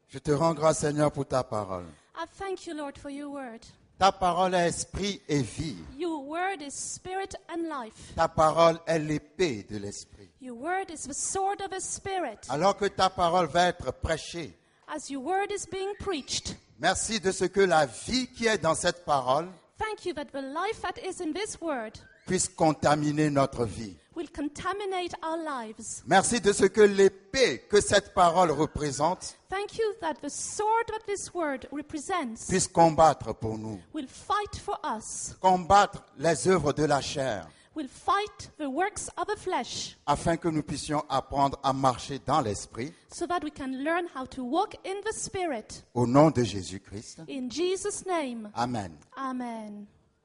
Je te rends grâce, Seigneur, pour ta parole. I thank you, Lord, for your word. Ta parole est esprit et vie. Your word is spirit and life. Ta parole est l'épée de l'esprit. Your word is the sword of the spirit. Alors que ta parole va être prêchée, As your word is being preached, merci de ce que la vie qui est dans cette parole thank you that the life that is in this word puisse contaminer notre vie. will contaminate our lives. Merci de ce que l'épée que cette parole représente Thank you that the sword that this word represents puisse combattre pour nous. will fight for us, Combattre les œuvres de la chair will fight the works of the flesh, afin que nous puissions apprendre à marcher dans l'esprit so that we can learn how to walk in the spirit. au nom de Jésus-Christ. In Jesus' name, Amen. amen.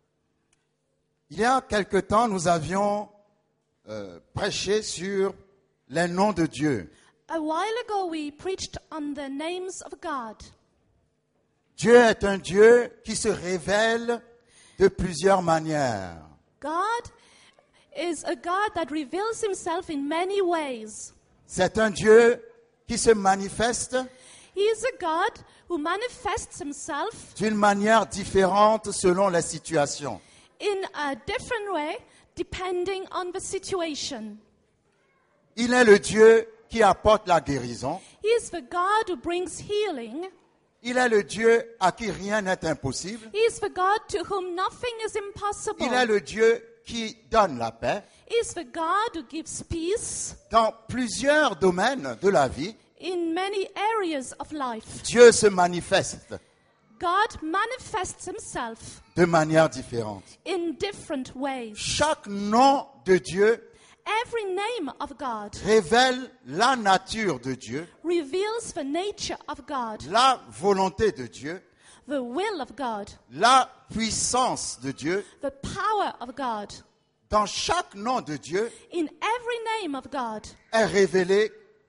Il y a quelque temps, nous avions prêché sur les noms de Dieu. A while ago, we preached on the names of God. Dieu est un Dieu qui se révèle de plusieurs manières. God is a God that reveals himself in many ways. C'est un Dieu qui se manifeste He is a God who manifests himself d'une manière différente selon les situations. in a different way depending on the situation. Il est le Dieu qui apporte la guérison. He is the God who brings healing. Il est le Dieu à qui rien n'est impossible. He is the God to whom nothing is impossible. Il est le Dieu qui donne la paix. He is the God who gives peace Dans plusieurs domaines de la vie, in many areas of life. Dieu se manifeste God manifests himself de manière différente. in different ways. Chaque nom de Dieu Every name of God révèle la nature de Dieu, reveals the nature of God, la volonté de Dieu, the will of God, la puissance de Dieu. the power of God. Dans chaque nom de Dieu In every name of God est révélé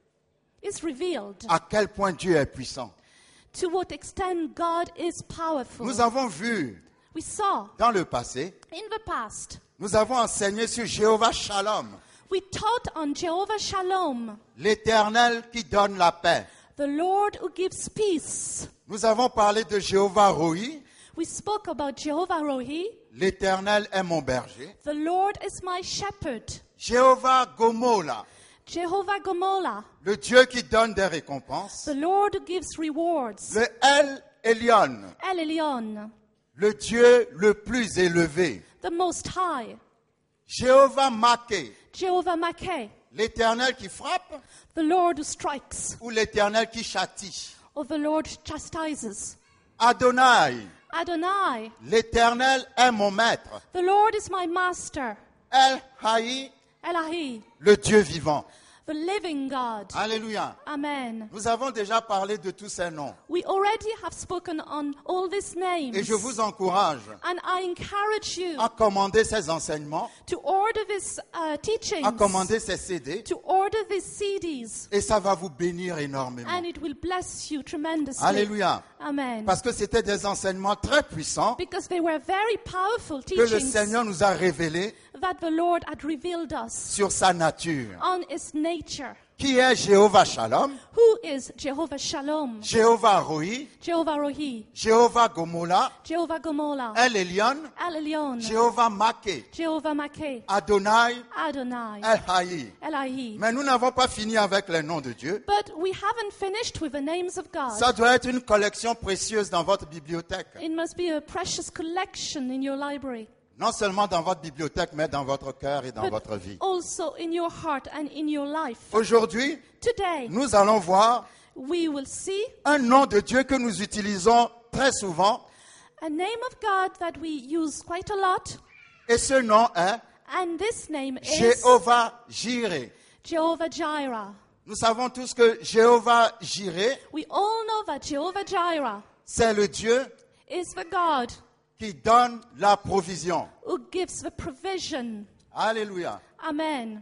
is revealed à quel point Dieu est puissant. to what extent God is powerful. Nous avons vu We saw dans le passé, in the past, nous avons enseigné sur Jéhovah Shalom, we taught on Jehovah Shalom, l'Éternel qui donne la paix. the Lord who gives peace. Nous avons parlé de Jéhovah Roi, We spoke about Jehovah Rohi, l'Éternel est mon berger. the Lord is my shepherd. Jéhovah Gomola, Jehovah Gomola, le Dieu qui donne des récompenses. the Lord who gives rewards. Le El Elyon, El Elyon, le Dieu le plus élevé. the Most High. Jéhovah Maké, Jehovah Makeh, l'Éternel qui frappe the Lord who strikes, ou l'Éternel qui châtie. or the Lord chastises. Adonai, Adonai, l'Éternel est mon maître. the Lord is my master. El Haï, Elahi, le Dieu vivant. the living God. Alléluia. Amen. Nous avons déjà parlé de tous ces noms. We already have spoken on all these names. Et je vous encourage And I encourage you à commander ces enseignements, to order these teachings, à commander ces CD, to order these CDs, et ça va vous bénir énormément. and it will bless you tremendously. Alléluia. Amen. Parce que c'était des enseignements très puissants Because they were very powerful que le teachings Seigneur nous a révélés that the Lord had revealed us sur sa nature. on his nature. Qui est Jéhovah Shalom, Who is Jehovah Shalom, Jéhovah Roi, Jehovah Rohi, Jéhovah Gomola, Jehovah Gomola, El Elyon, El Elyon, Jéhovah Maké, Jehovah Makeh, Adonai, Adonai, El Haï. Elahi. Mais nous n'avons pas fini avec les noms de Dieu. But we haven't finished with the names of God. Ça doit être une collection précieuse dans votre bibliothèque. It must be a precious collection in your library, Non seulement dans votre bibliothèque, mais dans votre cœur et dans but votre vie. also in your heart and in your life. Aujourd'hui, Today, nous allons voir we will see un nom de Dieu que nous utilisons très souvent. a name of God that we use quite a lot, Et ce nom est and this name is Jéhovah Jireh. Jehovah Jireh. Nous savons tous que Jéhovah Jireh, We all know that Jehovah Jireh c'est le Dieu is the God qui donne la provision. who gives the provision. Alléluia. Amen.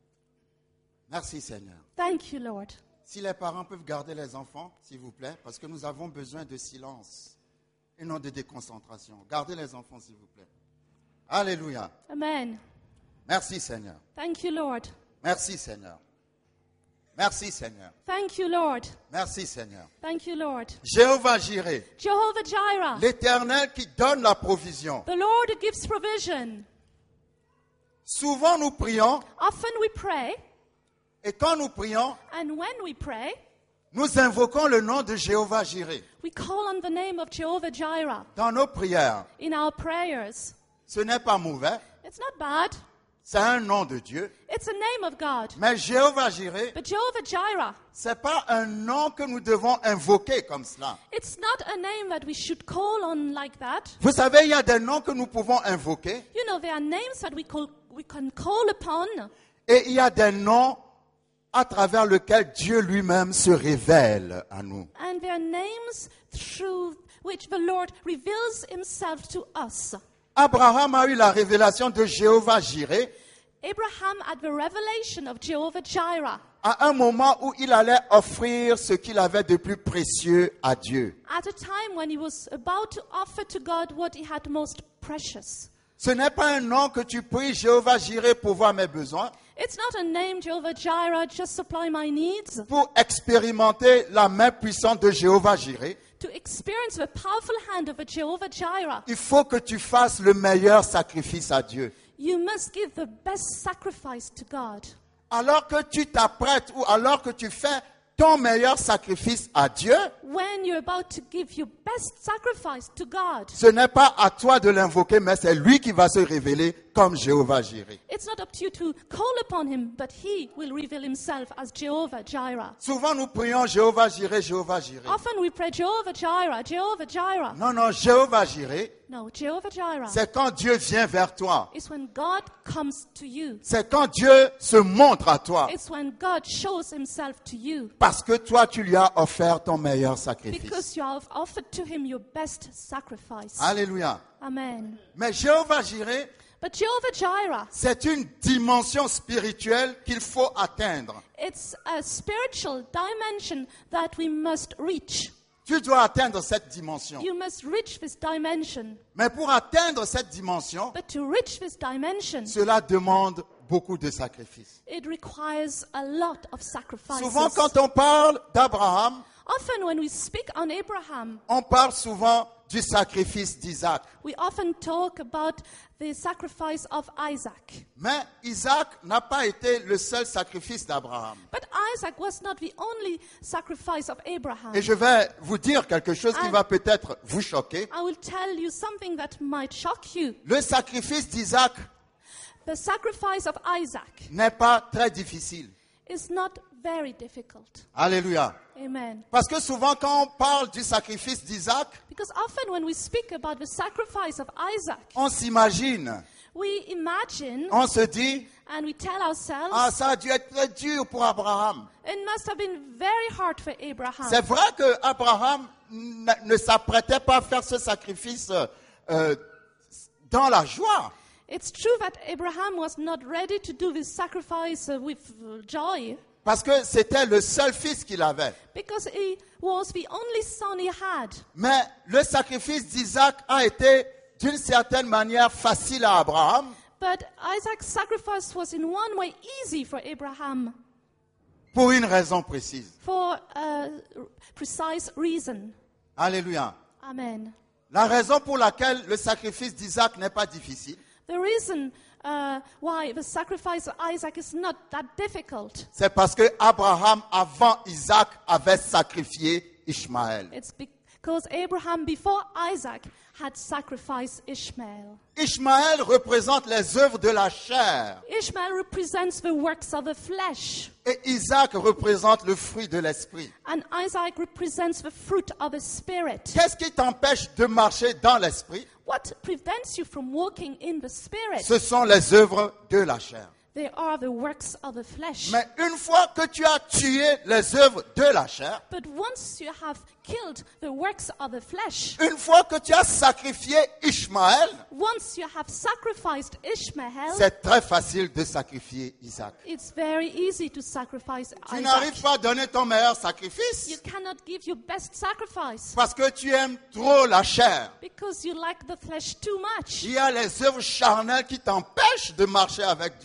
Merci Seigneur. Thank you, Lord. Si les parents peuvent garder les enfants, s'il vous plaît, parce que nous avons besoin de silence et non de déconcentration. Gardez les enfants, s'il vous plaît. Alléluia. Amen. Merci Seigneur. Thank you, Lord. Merci Seigneur. Merci Seigneur. Thank you, Lord. Merci Seigneur. Thank you, Lord. Jéhovah Jireh, Jehovah Jireh, l'Éternel qui donne la provision. the Lord who gives provision. Souvent nous prions Often we pray, et quand nous prions, and when we pray, nous invoquons le nom de Jéhovah Jireh we call on the name of Jehovah Jireh dans nos prières. in our prayers. Ce n'est pas mauvais, It's not bad. c'est un nom de Dieu. It's a name of God. Mais Jéhovah Jireh, But Jehovah Jireh, c'est pas un nom que nous devons invoquer comme cela. it's not a name that we should call on like that. Vous savez, il y a des noms que nous pouvons invoquer You know, there are names that we can call upon, et il y a des noms à travers lesquels Dieu lui-même se révèle à nous. and there are names through which the Lord reveals himself to us. Abraham a eu la révélation de Jéhovah Jireh Abraham had the revelation of Jehovah Jireh à un moment où il allait offrir ce qu'il avait de plus précieux à Dieu. at a time when he was about to offer to God what he had most precious. Ce n'est pas un nom que tu pries Jéhovah Jireh pour voir mes besoins, It's not a name, Jehovah Jireh, just supply my needs. pour expérimenter la main puissante de Jéhovah Jireh. To experience the powerful hand of a Jehovah Jireh, Il faut que tu fasses le meilleur sacrifice à Dieu. you must give the best sacrifice to God. Alors que tu t'apprêtes ou alors que tu fais ton meilleur sacrifice à Dieu, When you're about to give your best sacrifice to God, ce n'est pas à toi de l'invoquer, mais c'est lui qui va se révéler comme Jéhovah Jireh. it's not up to you to call upon him, but he will reveal himself as Jehovah Jireh. Souvent nous prions Jéhovah Jireh, Jéhovah Jireh. Often we pray Jehovah Jireh, Jehovah Jireh. Non, non, Jéhovah Jireh, No, Jehovah Jireh c'est quand Dieu vient vers toi. is when God comes to you. C'est quand Dieu se montre à toi. It's when God shows himself to you. Parce que toi, tu lui as offert ton meilleur sacrifice. Because you have offered to him your best sacrifice. Alléluia. Amen. Mais Jéhovah Jireh, But Jehovah Jireh, c'est une dimension spirituelle qu'il faut atteindre. it's a spiritual dimension that we must reach. Tu dois atteindre cette dimension. You must reach this dimension. Mais pour atteindre cette dimension, But to reach this dimension, cela demande beaucoup de sacrifices. it requires a lot of sacrifices. Souvent, quand on parle d'Abraham, Often when we speak on Abraham, on parle souvent du sacrifice d'Isaac. we often talk about the sacrifice of Isaac. Mais Isaac n'a pas été le seul sacrifice d'Abraham. But Isaac was not the only sacrifice of Abraham. Et je vais vous dire quelque chose qui va peut-être vous choquer. I will tell you something that might shock you. Le sacrifice d'Isaac The sacrifice of Isaac n'est pas très difficile. is not very difficult. Alléluia. Amen. Parce que souvent quand on parle du sacrifice d'Isaac, Because often when we speak about the sacrifice of Isaac, on s'imagine, we imagine on se dit, and we tell ourselves, ah, ça a dû être très dur pour Abraham. it must have been very hard for Abraham. C'est vrai que Abraham ne s'apprêtait pas à faire ce sacrifice dans la joie. It's true that Abraham was not ready to do this sacrifice with joy, Parce que c'était le seul fils qu'il avait. because he was the only son he had. Mais le sacrifice d'Isaac a été d'une certaine manière facile à Abraham But Isaac's sacrifice was in one way easy for Abraham pour une raison précise. for a precise reason. Alléluia. Amen. La raison pour laquelle le sacrifice d'Isaac n'est pas difficile, The reason why the sacrifice of Isaac is not that difficult, c'est parce que Abraham, avant Isaac, avait sacrifié Ishmaël. it's because Abraham before Isaac had sacrificed Ishmael. Ishmaël représente les œuvres de la chair Ishmael represents the works of the flesh, et Isaac représente le fruit de l'esprit. and Isaac represents the fruit of the Spirit. Qu'est-ce qui t'empêche de marcher dans l'esprit? What prevents you from walking in the Spirit? Ce sont les œuvres de la chair. They are the works of the flesh. Mais une fois que tu as tué les œuvres de la chair, But once you have killed the works of the flesh, une fois que tu as sacrifié Ishmaël, once you have sacrificed Ishmael, c'est très facile de sacrifier Isaac. it's very easy to sacrifice Tu Isaac. n'arrives pas à donner ton meilleur You sacrifice cannot give your best sacrifice parce que tu aimes trop la chair. because you like the flesh too much. Il y a les œuvres charnelles qui t'empêchent de marcher avec Dieu.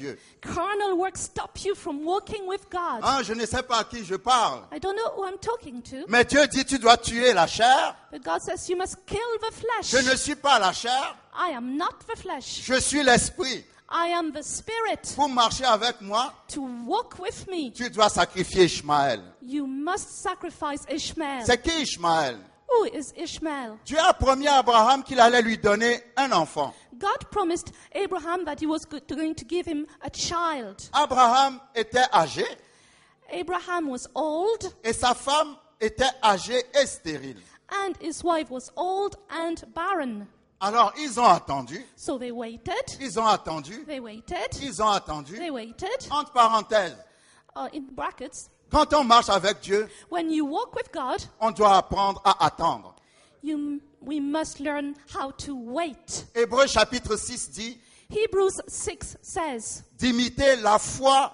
carnal works stop you from walking with God. Hein, je ne sais pas à qui je parle. I don't know who I'm talking to, Mais Dieu dit, tu dois tuer la chair. but God says you must kill the Je flesh. ne suis pas la chair, I am not the flesh. je suis l'esprit. I am the spirit. Pour marcher avec moi, To walk with me, tu dois sacrifier Ishmaël. you must sacrifice Ishmael. C'est qui Ishmaël? Who is Ishmael? Dieu a promis à Abraham qu'il allait lui donner un enfant. God promised Abraham that he was going to give him a child. Abraham était âgé Abraham was old, et sa femme était âgée et stérile. and his wife was old and barren. Alors ils ont attendu, So they waited, ils ont attendu, they waited, ils ont attendu. they waited. Entre parenthèses, In brackets, quand on marche avec Dieu, when you walk with God, on doit apprendre à attendre. we must learn how to wait. Hébreux chapitre 6 dit Hebrews 6 says d'imiter la foi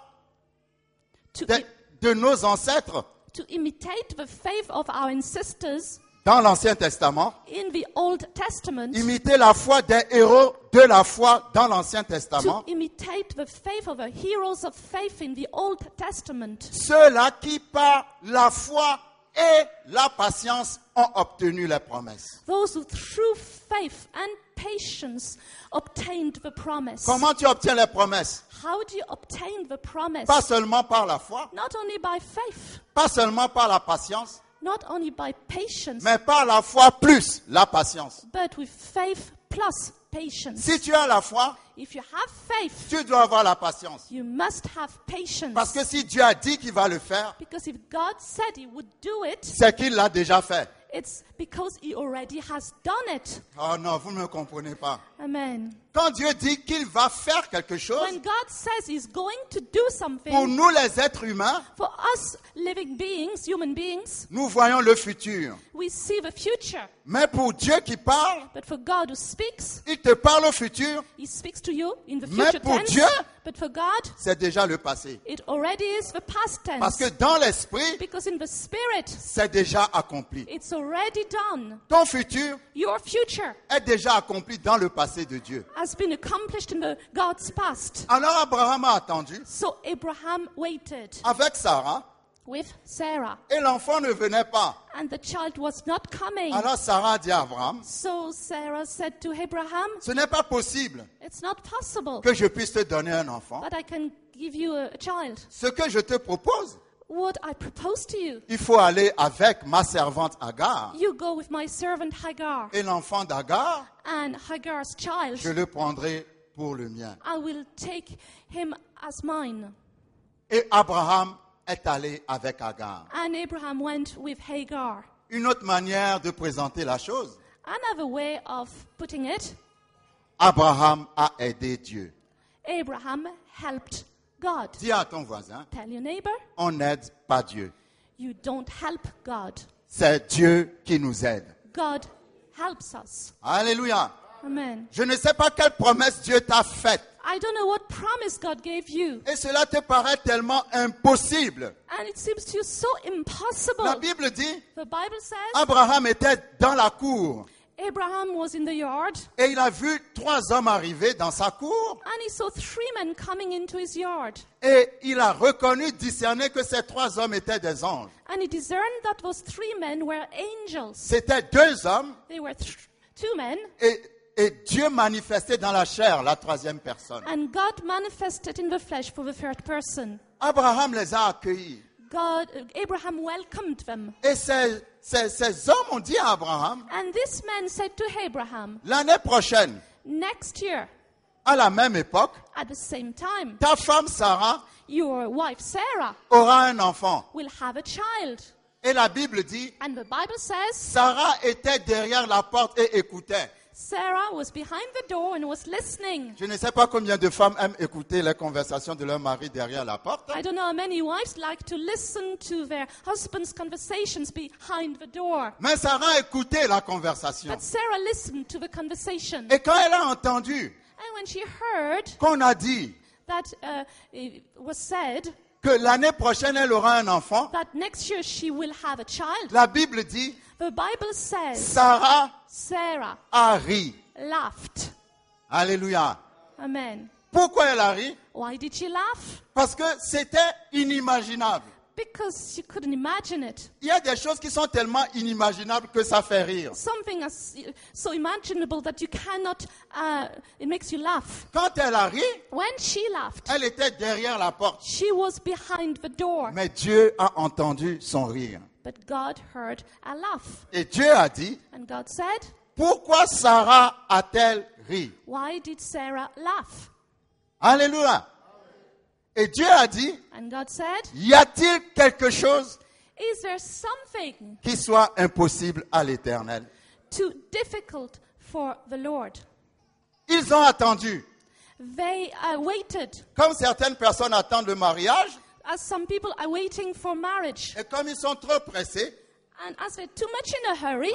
to, de nos ancêtres to imitate the faith of our ancestors dans l'Ancien Testament, in the Old Testament, imiter la foi des héros de la foi dans l'Ancien to Testament, imitate the faith of the heroes of faith in the Old Testament. ceux-là qui par la foi et la patience ont obtenu les promesses. Those who through faith and patience obtained the promise. Comment tu obtiens les promesses? How do you obtain the promise? Pas seulement par la foi, Not only by faith, pas seulement par la patience, not only by patience, mais par la foi plus la patience. but with faith plus patience. Si tu as la foi, If you have faith, tu dois avoir la patience. you must have patience. Parce que si Dieu a dit qu'il va le faire, Because if God said he would do it, c'est qu'il l'a déjà fait. it's because he already has done it. Oh non, vous ne me comprenez pas. Amen. Quand Dieu dit qu'il va faire quelque chose, When God says he's going to do pour something, nous les êtres humains, for us living beings, human beings, nous voyons le futur. we see the future. Mais pour Dieu qui parle, But for God who speaks, il te parle au futur, he speaks to you in the Mais future pour tense. Dieu, But for God, c'est déjà le passé. it already is the past Parce tense. que dans l'esprit, Because in the spirit, c'est déjà accompli. it's already done. Ton futur Your future est déjà accompli dans le passé de Dieu. has been accomplished in the God's past. Alors Abraham a attendu So Abraham waited avec Sarah with Sarah, et l'enfant ne venait pas. and the child was not coming. Alors Sarah a dit à Abraham, So Sarah said to Abraham, ce n'est pas possible it's not possible que je puisse te donner un enfant. that I can give you a child. Ce que je te propose, What I propose to you, il faut aller avec ma servante Agar. you go with my servant Hagar, Et l'enfant d'Agar, and Hagar's child, je le prendrai pour le mien. I will take him as mine. Et Abraham est allé avec Agar. And Abraham went with Hagar. Une autre manière de présenter la chose, Another way of putting it, Abraham a aidé Dieu. Abraham helped God. Dis à ton voisin, Tell your neighbor, on n'aide pas Dieu. you don't help God. C'est Dieu qui nous aide. God helps us. Alléluia. Amen. Je ne sais pas quelle promesse Dieu t'a faite. I don't know what promise God gave you. Et cela te paraît tellement impossible. And it seems to you so La impossible. Bible dit, The Bible says Abraham était dans la cour. Abraham was in the yard Et il a vu 3 hommes arriver dans sa cour. and he saw 3 men coming into his yard. Et il a reconnu, discerné que ces 3 hommes étaient des anges. And he discerned that those 3 men were angels. C'étaient 2 hommes They were 2 men, et Dieu manifestait dans la chair la 3e personne. and God manifested in the flesh for the third person. Abraham les a accueillis. Abraham welcomed them. Et ces hommes ont dit à Abraham, And this man said to Abraham, l'année prochaine, next year, à la même époque, at the same time, ta femme Sarah your wife Sarah aura un enfant. will have a child. Et la Bible dit, And the Bible says Sarah était derrière la porte et écoutait. Sarah was behind the door and was listening. Je ne sais pas combien de femmes aiment écouter les conversations de leur mari derrière la porte. I don't know how many wives like to listen to their husband's conversations behind the door. Mais Sarah écoutait la conversation. But Sarah listened to the conversation. Et quand elle a entendu And when she heard qu'on a dit that it was said que l'année prochaine elle aura un enfant, that next year she will have a child, la Bible dit, the Bible says Sarah Sarah a ri. laughed. Alléluia. Amen. Pourquoi elle a ri? Why did she laugh? Parce que c'était inimaginable. Because she couldn't imagine it. Il y a des choses qui sont tellement inimaginables que ça fait rire. Something so imaginable that you cannot, it makes you laugh. Quand elle a ri, When she laughed, elle était derrière la porte. she was behind the door. Mais Dieu a entendu son rire. But God heard a laugh. Et Dieu a dit, And God said, pourquoi Sarah a-t-elle ri? why did Sarah laugh? Alléluia. Et Dieu a dit, And God said, y a-t-il quelque chose is there something qui soit impossible à l'Éternel? too difficult for the Lord? Ils ont attendu. They waited, Comme certaines personnes attendent le mariage, as some people are waiting for marriage. et comme ils sont trop pressés, And as they're too much in a hurry,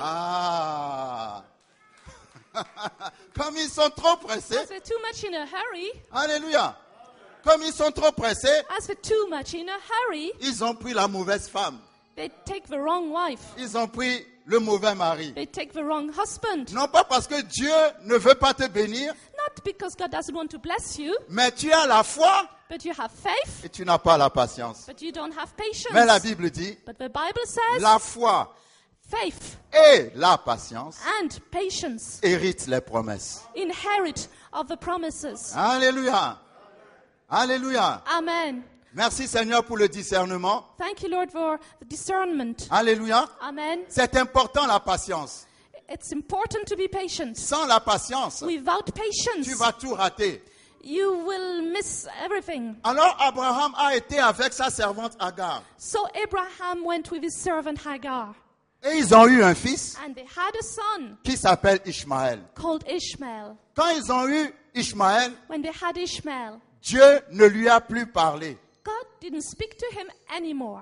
comme ils sont trop pressés, as they're too much in a hurry, alléluia, comme ils sont trop pressés, as they're too much in a hurry, ils ont pris la mauvaise femme, they take the wrong wife. ils ont pris le mauvais mari. They take the wrong husband. Non pas parce que Dieu ne veut pas te bénir, Not because God doesn't want to bless you, mais tu as la foi but you have faith, et tu n'as pas la patience. but you don't have patience. Mais la Bible dit, But the Bible says la foi faith et la patience and patience héritent les promesses. inherit of the promises. Alléluia. Alléluia. Amen. Merci Seigneur pour le discernement. Thank you, Lord, for the discernment. Alléluia. Amen. C'est important la patience. It's important to be patient. Sans la patience, Without tu patience, vas tout rater. you will miss everything. Alors Abraham a été avec sa servante Agar. So Abraham went with his servant Hagar, Et ils ont eu un fils and they had a son qui s'appelle Ishmaël. called Ishmael. Quand ils ont eu Ishmaël, When they had Ishmael, Dieu ne lui a plus parlé. God didn't speak to him anymore.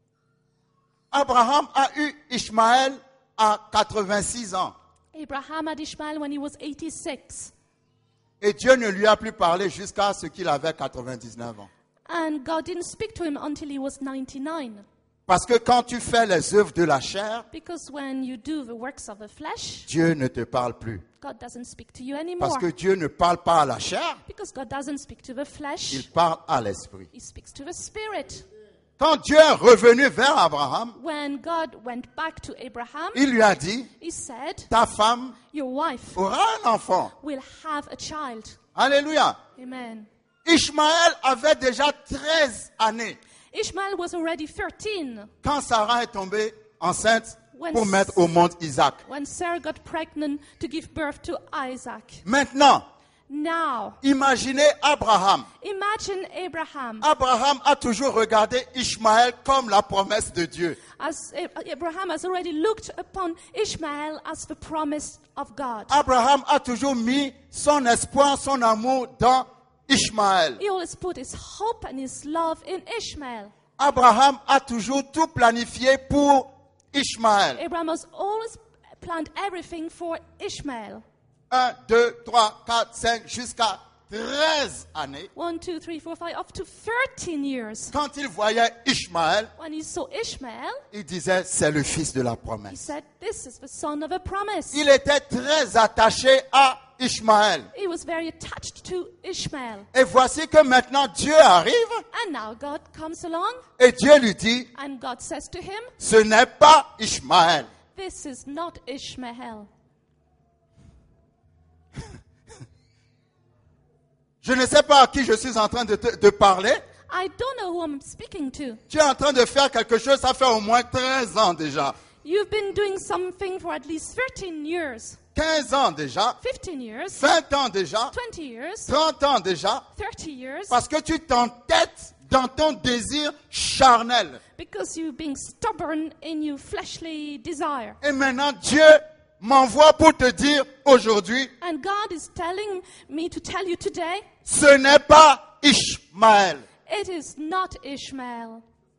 Abraham a eu Ishmaël à 86 ans. Abraham had Ishmael when he was 86. Et Dieu ne lui a plus parlé jusqu'à ce qu'il avait 99 ans. And God didn't speak to him until he was 99. Parce que quand tu fais les œuvres de la chair, Because when you do the works of the flesh, Dieu ne te parle plus. God doesn't speak to you Parce anymore. que Dieu ne parle pas à la chair, Because God doesn't speak to the il flesh, parle à l'esprit. he speaks to the spirit. Quand Dieu est revenu vers Abraham, When God went back to Abraham, il lui a dit, he said, ta femme your wife aura un enfant. will have a child. Alléluia. Amen. Ishmaël avait déjà 13 années Ishmael was already 13 quand Sarah est tombée enceinte When pour mettre au monde Isaac. when Sarah got pregnant to give birth to Isaac. Maintenant, Now, imaginez Abraham. imagine Abraham. Abraham a toujours regardé Ishmaël comme la promesse de Dieu. As Abraham has already looked upon Ishmael as the promise of God. Abraham a toujours mis son espoir, son amour dans Ishmaël. He always put his hope and his love in Ishmael. Abraham a toujours tout planifié pour Ishmaël. Abraham has always planned everything for Ishmael. 1, 2, 3, 4, 5, jusqu'à 13 années. 1, 2, 3, 4, 5, up to 13 years. Quand il voyait Ishmaël, When he saw Ishmael, il disait, c'est le fils de la he promesse. said, this is the son of a promise. Il était très attaché à Ishmaël. He was very attached to Ishmael. Et voici que maintenant Dieu arrive And now God comes along et Dieu lui dit, and God says to him, ce n'est pas Ishmaël. this is not Ishmael. Je ne sais pas à qui je suis en train de parler. I don't know who I'm speaking to. Tu es en train de faire quelque chose, ça fait au moins 13 ans déjà. You've been doing something for at least 13 years, 15 ans déjà. 15 years, 20 ans déjà. 20 years, 30 ans déjà. 30 years, Parce que tu t'entêtes dans ton désir charnel. because you've been stubborn in your fleshly desire. Et maintenant, Dieu m'envoie pour te dire aujourd'hui, And God is telling me to tell you today, ce n'est pas Ishmaël. it is not Ishmael.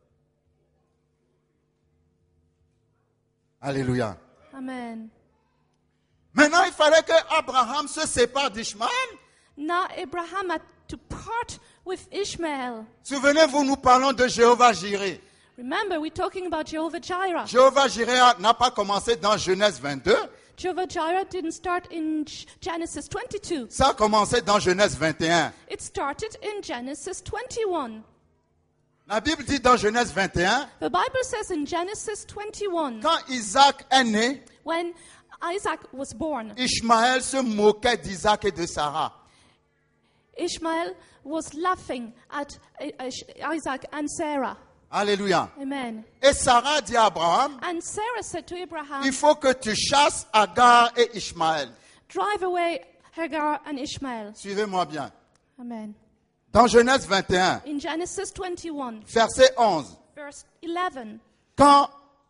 Alléluia. Amen. Maintenant, il fallait que Abraham se sépare d'Ishmaël. Now Abraham had to part with Ishmael. Souvenez-vous, nous parlons de Jéhovah Jireh. Remember, we're talking about Jehovah Jireh. Jéhovah Jireh n'a pas commencé dans Genèse 22. Jehovah Jireh didn't start in Genesis 22. Ça a commencé dans Genèse 21. It started in Genesis 21. La Bible dit dans Genèse 21, The Bible says in Genesis 21, quand Isaac est né, when Isaac was born, Ishmaël se moquait d'Isaac et de Sarah. Ishmael was laughing at Isaac and Sarah. Alléluia. Amen. Et Sarah dit à Abraham, And Sarah said to il Abraham, faut que tu chasses Agar et Ishmaël. drive away Hagar and Ishmael. Suivez-moi bien. Amen. Dans Genèse 21, In Genesis 21, verset 11, verse 11, quand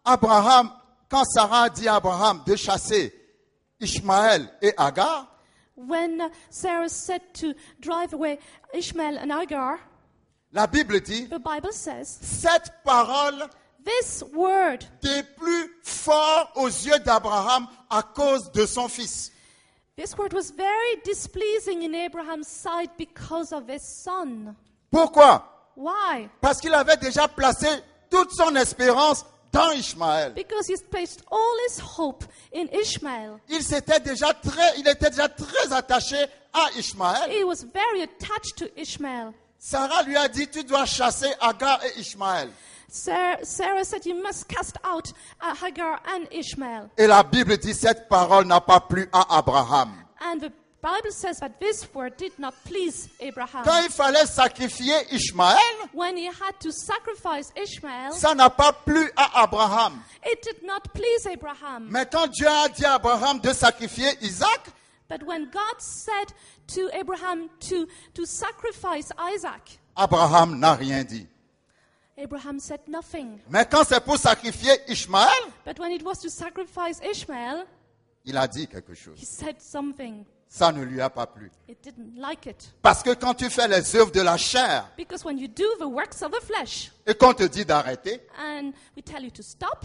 Sarah dit à Abraham de chasser Ishmaël et Agar, when Sarah said to drive away Ishmael and Hagar, la Bible dit, the Bible says, cette parole this word déplut fort aux yeux d'Abraham à cause de son fils. This word was very displeasing in Abraham's sight because of his son. Pourquoi? Why? Parce qu'il avait déjà placé toute son espérance dans Ishmaël. Because he's placed all his hope in Ishmael. Il était déjà très attaché à Ishmaël. He was very attached to Ishmael. Sarah lui a dit, tu dois chasser Agar et Ishmaël. Sarah said, you must cast out Hagar and Ishmael. Et la Bible dit, cette parole n'a pas plu à Abraham. And the Bible says that this word did not please Abraham. Quand il fallait sacrifier Ishmaël, When he had to sacrifice Ishmael, ça n'a pas plu à Abraham. it did not please Abraham. Mais quand Dieu a dit à Abraham de sacrifier Isaac, But when God said to Abraham to sacrifice Isaac, Abraham n'a rien dit. Abraham said nothing. Mais quand c'est pour sacrifier Ishmaël, But when it was to sacrifice Ishmael, il a dit quelque chose. he said something. Ça ne lui a pas plu. It didn't like it. Parce que quand tu fais les œuvres de la chair Because when you do the works of the flesh et qu'on te dit d'arrêter, and we tell you to stop,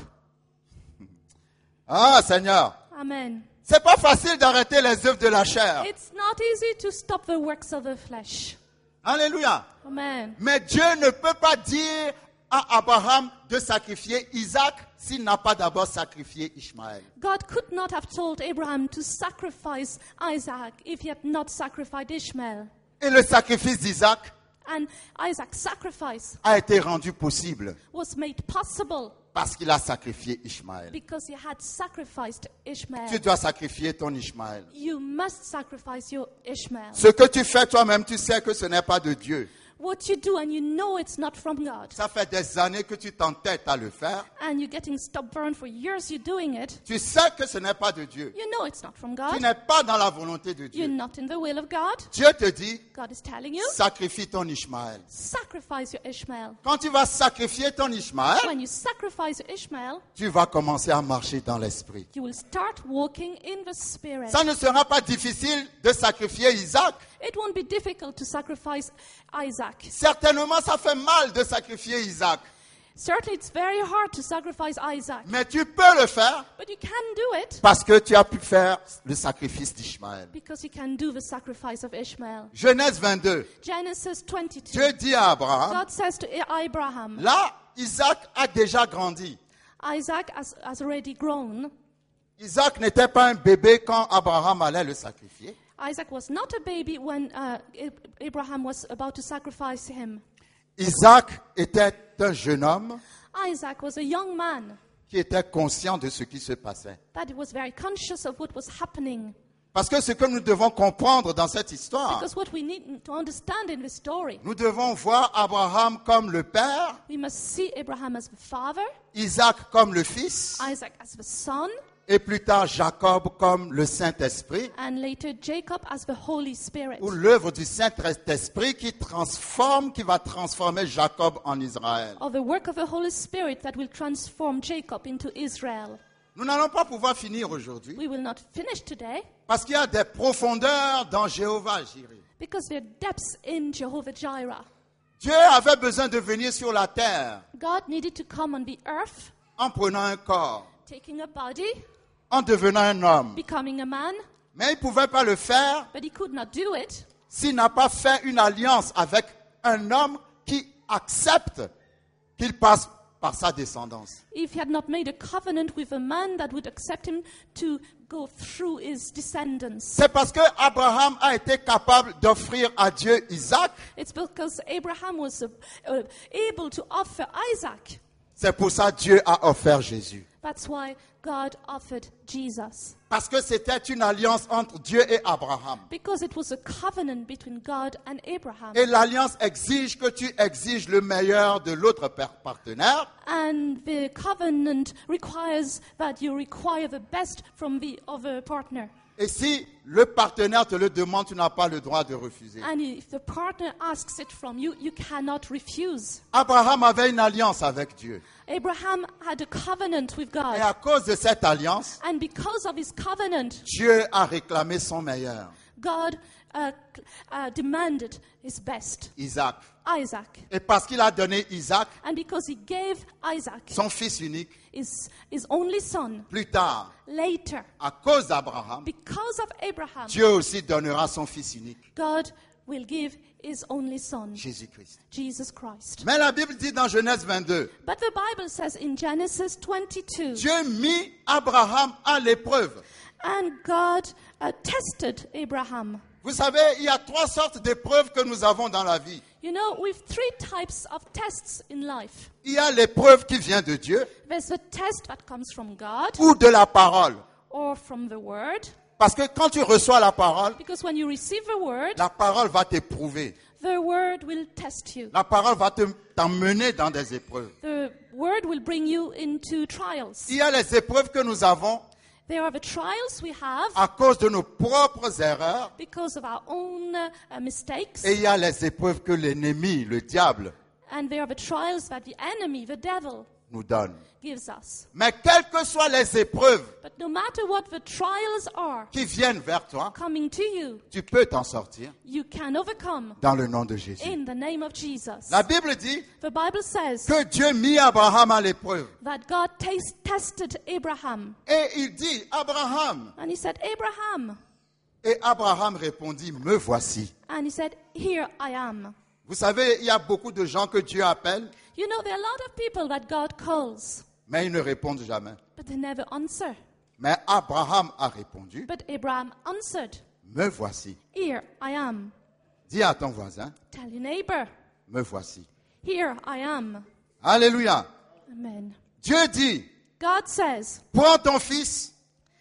ah Seigneur, amen. c'est pas facile d'arrêter les œuvres de la chair. It's not easy to stop the works of the flesh. Alléluia. Amen. Mais Dieu ne peut pas dire à Abraham de sacrifier Isaac s'il n'a pas d'abord sacrifié Ishmaël. God could not have told Abraham to sacrifice Isaac if he had not sacrificed Ishmael. Et le sacrifice d'Isaac And Isaac's sacrifice a été rendu possible was made possible parce qu'il a sacrifié Ishmaël. because he had sacrificed Ishmael. Tu dois sacrifier ton Ishmaël. You must sacrifice your Ishmael. Ce que tu fais toi-même, tu sais que ce n'est pas de Dieu. What you do and you know it's not from God. Ça fait des années que tu t'entêtes à le faire. And you're getting stubborn for years you're doing it. Tu sais que ce n'est pas de Dieu. You know it's not from Tu God. n'es pas dans la volonté de You're Dieu. not in the will of God. Dieu te dit, God is telling you, sacrifie ton Ishmaël. sacrifice your Ishmael. Quand tu vas sacrifier ton Ishmaël, When you sacrifice your Ishmael, tu vas commencer à marcher dans l'esprit. you will start walking in the Spirit. Ça ne sera pas difficile de sacrifier Isaac. It won't be difficult to sacrifice Isaac. Certainement, ça fait mal de sacrifier Isaac. Certainly, it's very hard to sacrifice Isaac, Mais tu peux le faire but you can do it parce que tu as pu faire le sacrifice d'Ishmaël. because you can do the sacrifice of Ishmael. Genèse 22. Genesis 22. Dieu dit à Abraham, God says to Abraham, là, Isaac a déjà grandi. Isaac has already grown. Isaac n'était pas un bébé quand Abraham allait le sacrifier. Isaac was not a baby when Abraham was about to sacrifice him. Isaac était un jeune homme Isaac was a young man qui était conscient de ce qui se passait. that he was very conscious of what was happening. Parce que ce que nous devons comprendre dans cette histoire, Because what we need to understand in this story, nous devons voir Abraham comme le père, we must see Abraham as the father, Isaac comme le fils, Isaac as the son, et plus tard Jacob comme le Saint-Esprit, and later Jacob as the Holy Spirit. ou l'œuvre du Saint-Esprit qui va transformer Jacob en Israël. Or the work of the Holy Spirit that will transform Jacob into Israel. Nous n'allons pas pouvoir finir aujourd'hui We will not finish today parce qu'il y a des profondeurs dans Jéhovah Jireh. because there are depths in Jehovah Jireh. Dieu avait besoin de venir sur la terre God needed to come on the earth, en prenant un corps, taking a body, en devenant un homme. becoming a man, Mais il ne pouvait pas le faire but he could not do it s'il n'a pas fait une alliance avec un homme qui accepte qu'il passe par sa descendance. if he had not made a covenant with a man that would accept him to go through his descendants. C'est parce que Abraham a été capable d'offrir à Dieu Isaac. It's because Abraham was able to offer Isaac. C'est pour ça que Dieu a offert Jésus. That's why God offered Jesus. Parce que c'était une alliance entre Dieu et Abraham. Because it was a covenant between God and Abraham. Et l'alliance exige que tu exiges le meilleur de l'autre partenaire. And the covenant requires that you require the best from the other partner. Et si le partenaire te le demande, tu n'as pas le droit de refuser. And if the partner asks it from you, you cannot refuse. Abraham avait une alliance avec Dieu. Abraham had a covenant with Et God. à cause de cette alliance, And because of his covenant, Dieu a réclamé son meilleur, God demanded his best, Isaac. Isaac. Et parce qu'il a donné Isaac, And because he gave Isaac son fils unique, his only son, plus tard, later, à cause d'Abraham, because of Abraham, Dieu aussi donnera son fils unique, God will give his only son, Jésus-Christ. Jesus Christ. Mais la Bible dit dans Genèse 22, But the Bible says in Genesis 22, Dieu mit Abraham à l'épreuve. and God tested Abraham. Vous savez, il y a 3 sortes d'épreuves que nous avons dans la vie. You know, we've 3 types of tests in life. Il y a l'épreuve qui vient de Dieu There's a test that comes from God ou de la parole. or from the Word. Parce que quand tu reçois la parole, Because when you receive the Word, la parole va t'éprouver. the Word will test you. La parole va t'emmener dans des épreuves. The Word will bring you into trials. Il y a les épreuves que nous avons There are the trials we have à cause de nos propres erreurs because of our own mistakes. et il y a les épreuves que l'ennemi, le diable, And there are the trials that the enemy, the devil, nous donne. gives us. Mais quelles que soient les épreuves But no matter what the trials are qui viennent vers toi, coming to you, tu peux t'en sortir you can overcome dans le nom de Jésus. in the name of Jesus. La Bible dit The Bible says que Dieu mit Abraham à l'épreuve. that God tested Abraham. Et il dit, Abraham. And he said, Abraham. Et Abraham répondit, me voici. And he said, here I am. Vous savez, il y a beaucoup de gens que Dieu appelle, You know, there are a lot of people that God calls, mais ils ne répondent jamais. but they never answer. Mais Abraham a répondu, But Abraham answered, me voici. here I am. Dis à ton voisin, Tell your neighbor, me voici. here I am. Alléluia. Amen. Dieu dit, God says, prends ton fils,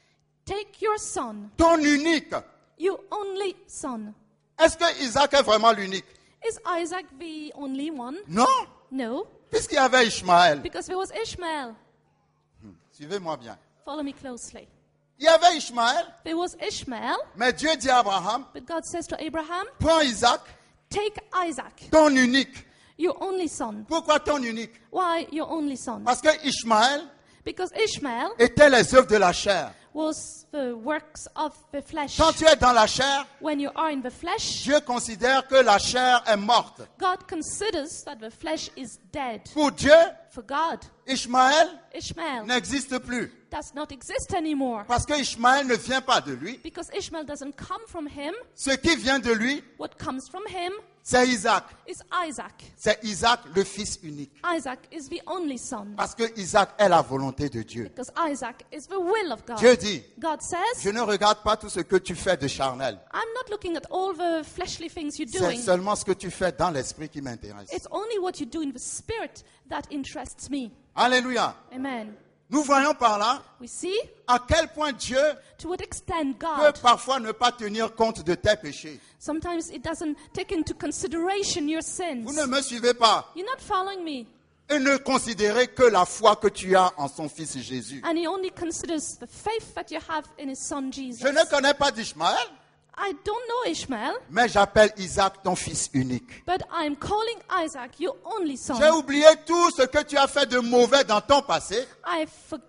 take your son, ton unique. your only son. Est-ce que Isaac est vraiment l'unique? Is Isaac the only one? Non, No, puisqu'il y avait Ishmaël. because there was Ishmael. Suivez-moi bien. Follow me closely. Il y avait Ishmaël, There was Ishmael, mais Dieu dit à Abraham, but God says to Abraham, prends Isaac, take Isaac, ton unique. your only son. Pourquoi ton unique? Why your only son? Parce que Ishmaël Because Ishmael était les œuvres de la chair. was the works of the flesh. Quand tu es dans la chair, When you are in the flesh, Dieu considère que la chair est morte. God considers that the flesh is dead. Pour Dieu, For God, Ishmaël Ishmael n'existe plus. does not exist anymore. Parce que Ishmaël ne vient pas de lui. Because Ishmael doesn't come from him. Ce qui vient de lui, What comes from him c'est Isaac. is Isaac. C'est Isaac, le fils unique. Isaac is the only son. Parce que Isaac est la volonté de Dieu. Because Isaac is the will of God. Dieu dit, God says, je ne regarde pas tout ce que tu fais de charnel. I'm not looking at all the fleshly things you're C'est doing. seulement ce que tu fais dans l'esprit qui m'intéresse. It's only what you do in the spirit that interests me. Alléluia. Amen. Nous voyons par là We see à quel point Dieu to what extent peut God, parfois ne pas tenir compte de tes péchés. sometimes it doesn't take into consideration your sins. Vous ne me suivez pas. You're not following me. Et ne considérez que la foi que tu as en son fils Jésus. And he only considers the faith that you have in his son Jesus. Je ne connais pas d'Ishmaël, I don't know Ishmael, mais j'appelle Isaac ton fils unique. but I'm calling Isaac your only son. J'ai oublié tout ce que tu as fait de mauvais dans ton passé, I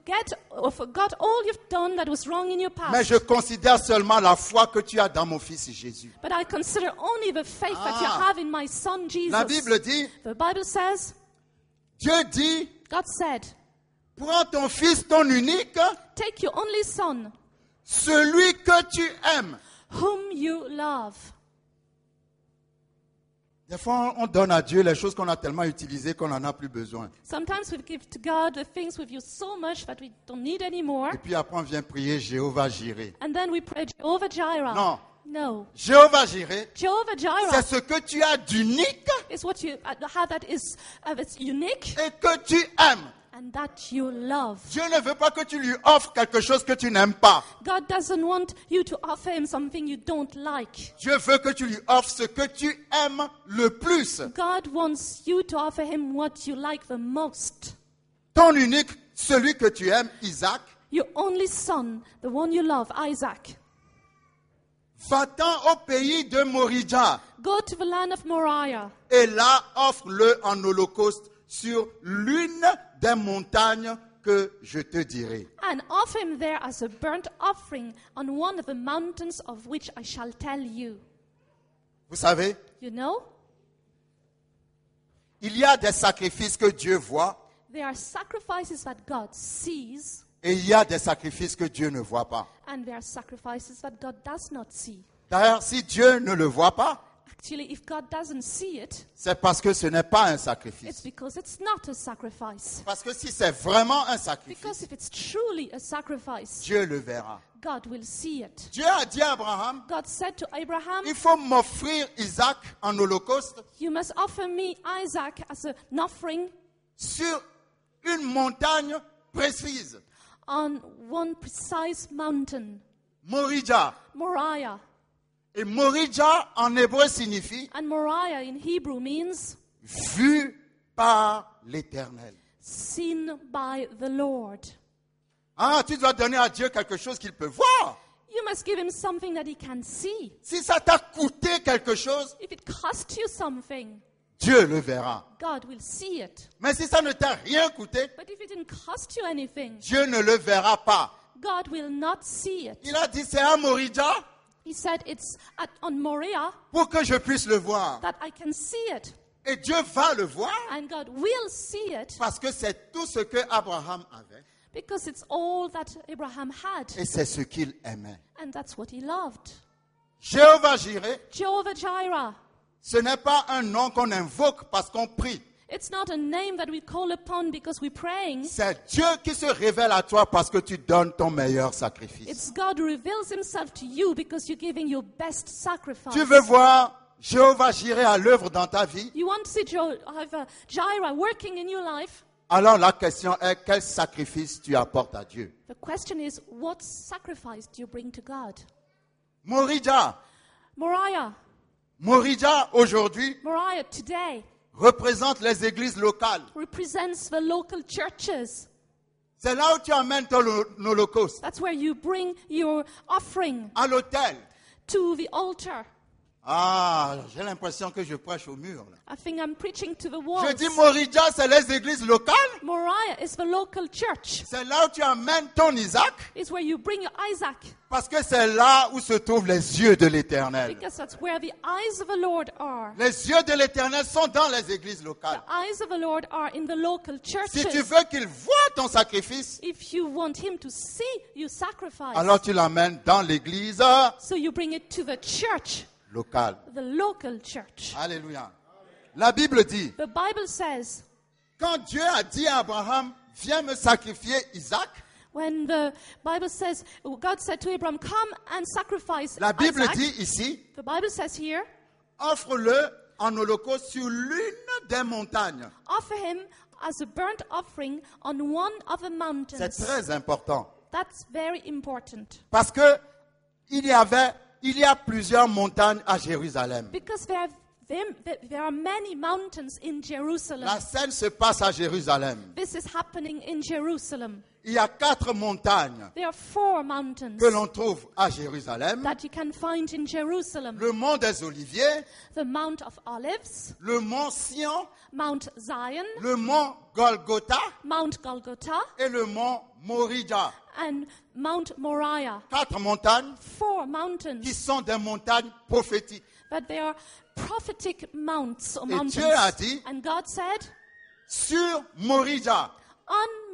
forgot all you've done that was wrong in your mais past. je considère seulement la foi que tu as dans mon fils Jésus. But I consider only the faith that you have in my son Jesus. La Bible dit, The Bible says, Dieu dit, God said, prends ton fils, ton unique, take your only son, celui que tu aimes. whom you love. Des fois, on donne à Dieu les choses qu'on a tellement utilisées qu'on n'en a plus besoin. Sometimes we give to God the things we've used so much that we don't need anymore. Et puis après, on vient prier Jéhovah Jireh. And then we pray Jehovah Jireh. Non. No. Jéhovah Jireh, Jehovah c'est Jireh ce que tu as d'unique is what you have that is it's unique et que tu aimes. and that you love. Dieu ne veut pas que tu lui offres quelque chose que tu n'aimes pas. God doesn't want you to offer him something you don't like. Dieu veut que tu lui offres ce que tu aimes le plus. God wants you to offer him what you like the most. Ton unique, celui que tu aimes, Isaac, Your only son, the one you love, Isaac. va-t'en au pays de Moridja Go to the land of Moriah et là offre-le en holocauste sur l'une des montagnes que je te dirai. and offer him there as a burnt offering on one of the mountains of which I shall tell you. Vous savez, You know, il y a des sacrifices que Dieu voit there are sacrifices that God sees, et il y a des sacrifices que Dieu ne voit pas. and there are sacrifices that God does not see. D'ailleurs, si Dieu ne le voit pas, Actually, if God doesn't see it, c'est parce que ce n'est pas un sacrifice. it's because it's not a sacrifice. Parce que si c'est vraiment un sacrifice, Because if it's truly a sacrifice, Dieu le verra. God will see it. Dieu a dit à Abraham, God said to Abraham, il faut m'offrir Isaac en holocauste you must offer me Isaac as an offering sur une montagne précise, on one precise mountain, Moridja. Moriah. Et Moridja en hébreu signifie And Moriah in Hebrew means vu par l'Éternel. seen by the Lord. Ah, tu dois donner à Dieu quelque chose qu'il peut voir. You must give him something that he can see. Si ça t'a coûté quelque chose, If it cost you something, Dieu le verra. God will see it. Mais si ça ne t'a rien coûté, But if it didn't cost you anything, Dieu ne le verra pas. God will not see it. Il a dit c'est à Moridja He said it's on Moriah pour que je puisse le voir. that I can see it. Et Dieu va le voir And God will see it parce que c'est tout ce que Abraham avait because it's all that Abraham had. et c'est ce qu'il aimait. And that's what he loved. Jéhovah Jireh, Jehovah Jireh. ce n'est pas un nom qu'on invoque parce qu'on prie. It's not a name that we call upon because we're praying. C'est Dieu qui se révèle à toi parce que tu donnes ton meilleur sacrifice. It's God who reveals himself to you because you're giving your best sacrifice. Tu veux voir Jéhovah Jireh à l'œuvre dans ta vie? You want to see Jehovah Jireh working in your life? Alors la question est quel sacrifice tu apportes à Dieu? The question is, what sacrifice do you bring to God? Moridja. Moriah. Moridja aujourd'hui Moriah today représente les églises locales. represents the local churches. C'est là où tu amènes ton holocauste. That's where you bring your offering À l'autel. to the altar. Ah, j'ai l'impression que je prêche au mur. Là. I think I'm preaching to the walls. Je dis Moridja, c'est les églises locales. Moriah is the local church. C'est là où tu amènes ton Isaac. It's where you bring your Isaac. Parce que c'est là où se trouvent les yeux de l'Éternel. Because that's where the eyes of the Lord are. Les yeux de l'Éternel sont dans les églises The locales. eyes of the Lord are in the local churches. Si tu veux qu'il voie ton sacrifice, If you want him to see you sacrifice, alors tu l'amènes dans l'église so you bring it to the church, locale. the local church. Alléluia. La Bible dit, The Bible says, quand Dieu a dit à Abraham, viens me sacrifier Isaac, when the Bible says, God said to Abraham, come and sacrifice la Bible Isaac. dit ici, The Bible says here, offre-le en holocauste sur l'une des montagnes. offer him as a burnt offering on one of the C'est mountains. très important. That's very important. Parce que il y a plusieurs montagnes à Jérusalem. Because there are many mountains in Jerusalem. La scène se passe à Jérusalem. This is happening in Jerusalem. Il y a 4 montagnes There are 4 mountains que l'on trouve à Jérusalem. that you can find in Jerusalem. Le mont des Oliviers, The Mount of Olives, le mont Sion, Mount Zion, le mont Golgotha Mount Golgotha, et le mont Moridja. and Mount Moriah. 4 montagnes 4 qui mountains, sont des montagnes prophétiques. but they are prophetic mounts or Et mountains. Dieu a dit, And God said, sur Moridja, on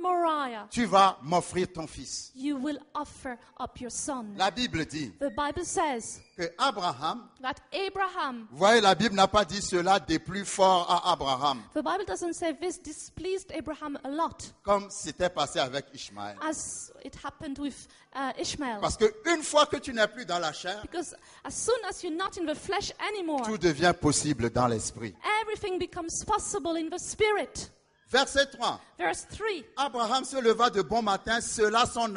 Moriah, tu vas m'offrir ton fils. you will offer up your son. La Bible dit The Bible says que Abraham, that Abraham, vous voyez, la Bible n'a pas dit cela des plus forts à Abraham, the Bible doesn't say this displeased Abraham a lot, comme c'était passé avec Ishmaël. as it happened with Ishmael. Parce qu'une fois que tu n'es plus dans la chair, Because as soon as you're not in the flesh anymore, tout devient possible dans l'esprit. everything becomes possible in the spirit. Verset 3. Verse 3. Abraham se leva de bon matin, sela son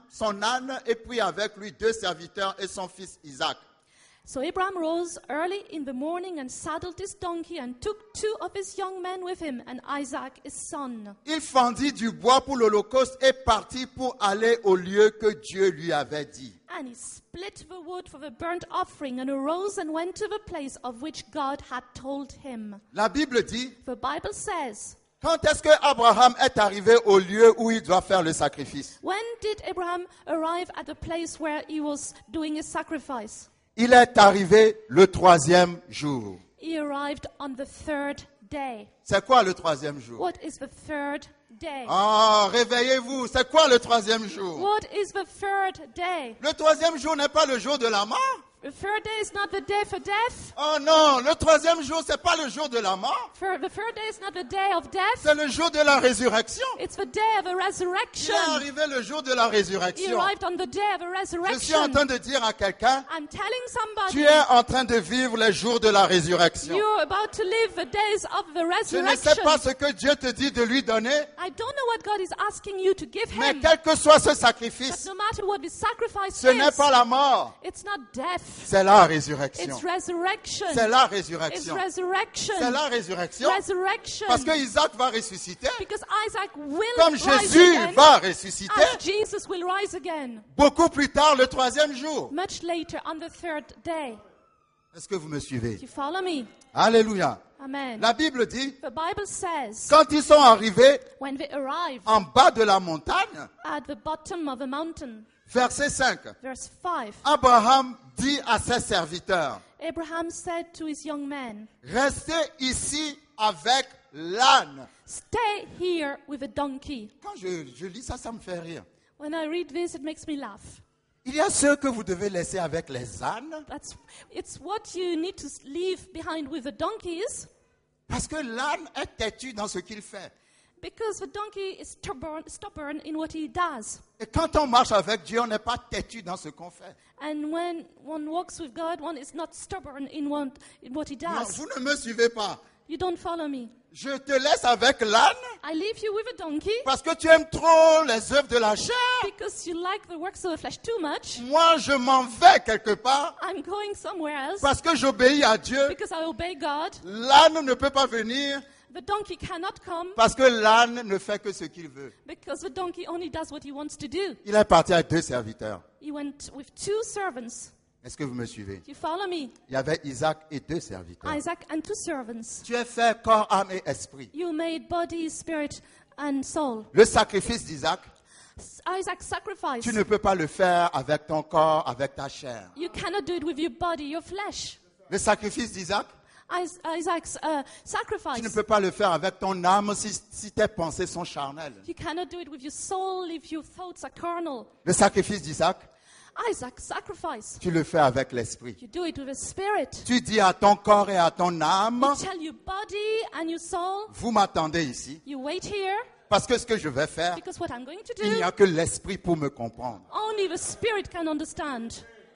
âne, et prit avec lui 2 serviteurs et son fils Isaac. So Abraham rose early in the morning and saddled his donkey and took 2 of his young men with him and Isaac his son. Il fendit du bois pour l'holocauste et partit pour aller au lieu que Dieu lui avait dit. And he split the wood for the burnt offering and arose and went to the place of which God had told him. La Bible dit, The Bible says, quand est-ce que Abraham est arrivé au lieu où il doit faire le sacrifice? when did Abraham arrive at the place where he was doing his sacrifice? Il est arrivé le 3e jour. He arrived on the 3rd day. C'est quoi le 3e jour? What is the 3rd day? Ah, réveillez-vous. C'est quoi le 3e jour? What is the 3rd day? Le 3e jour n'est pas le jour de la mort. The 3rd day is not the day for death. Oh non, le 3e jour, c'est pas le jour de la mort. The 3rd day is not the day of death. C'est le jour de la résurrection. It's the day of a Il resurrection. est arrivé le jour de la He résurrection. arrived on the day of a Je suis en resurrection. train de dire à quelqu'un, I'm telling tu somebody, es en train de vivre les jours de la résurrection. you're about to live the days of the Je ne sais pas resurrection. ce que Dieu te dit de lui donner, I don't know what God is asking you to give mais him. quel que soit ce But sacrifice, no matter what the sacrifice ce n'est pas is, la mort, it's not death. c'est la résurrection. It's resurrection. C'est la It's résurrection. resurrection. C'est la résurrection. Resurrection. Parce que Isaac va ressusciter, Because Isaac will comme rise Jésus again, va ressusciter, as Jesus will rise again. beaucoup plus tard, le 3e jour. Much later, on the 3rd day. Est-ce que vous me suivez? You follow me? Alléluia. Amen. La Bible dit, The Bible says, quand ils sont arrivés when they arrived en bas de la montagne, at the bottom of a mountain, verset 5, verse 5, Abraham dit à ses serviteurs, Abraham said to his young men, restez ici avec l'âne. stay here with a donkey. Quand je lis ça, ça me fait rire. When I read this, it makes me laugh. Il y a ceux que vous devez laisser avec les ânes, It's what you need to leave behind with the donkeys, parce que l'âne est têtu dans ce qu'il fait. because the donkey is stubborn in what he does. Et quand on marche avec Dieu, on n'est pas têtu dans ce qu'on fait. And when one walks with God, one is not stubborn in what he Non, does. vous ne me suivez pas. You don't follow me. Je te laisse avec l'âne I leave you with a donkey parce que tu aimes trop les œuvres de la chair. because you like the works of the flesh too much. Moi, je m'en vais quelque part I'm going somewhere else parce que j'obéis à Dieu. because I obey God. L'âne ne peut pas venir The donkey cannot come parce que l'âne ne fait que ce qu'il veut. because the donkey only does what he wants to do. Il est parti avec 2 serviteurs. He went with 2 servants. Est-ce que vous me suivez? You follow me? Il y avait Isaac et 2 serviteurs. Isaac and 2 servants. Tu es fait corps, âme et esprit. You made body, spirit, and soul. Le sacrifice d'Isaac, Isaac sacrificed. tu ne peux pas le faire avec ton corps, avec ta chair. You cannot do it with your body, your flesh. Le sacrifice d'Isaac, Isaac's tu ne sacrifice. peux pas le faire avec ton âme si tes pensées sont charnelles. You cannot do it with your soul if your thoughts are carnal. Le sacrifice d'Isaac, Isaac sacrifice. tu le fais avec l'esprit. You do it with a spirit. Tu dis à ton corps et à ton âme, You tell your body and your soul, vous m'attendez ici, you wait here parce que ce que je vais faire, because what I'm going to il n'y do, a que l'esprit pour me comprendre. only the spirit can understand.